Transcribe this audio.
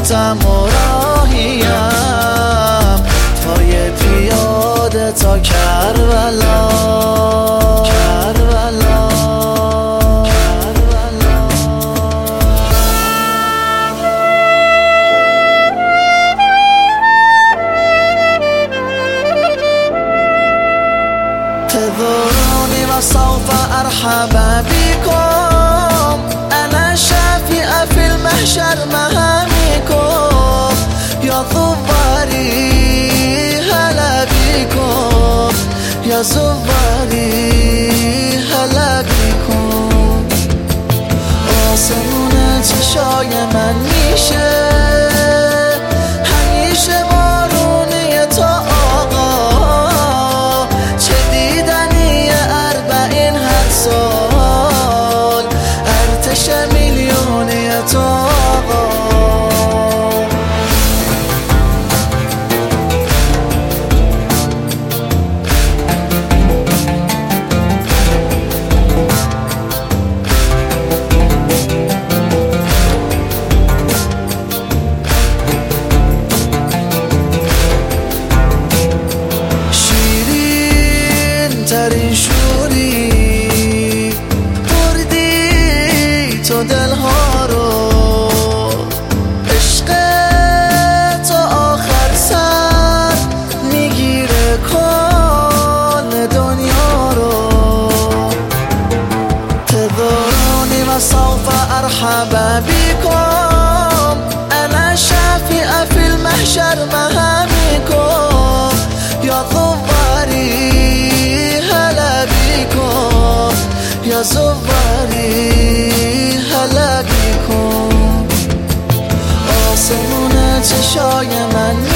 رفتم و راهیم پای پیاده تا کربلا. تذروني وسوف أرحب بكم، أنا شافئ في المحشر مهامكم، يا ثواري هلا بكم، يا زواري هلا بكم. آسمون چشای من میشه همیشه بارونی تا ارتش میلیونی تو آقا. شیرین ترین شوری تو دلها رو، عشق تو آخر سر میگیره کل دنیا رو. تذروني وسوف أرحب بكم، أنا شافئ في المحشر مهامكم، يا ثواري هلا بكم، يا زواري هلا بكم. آسمون چشای من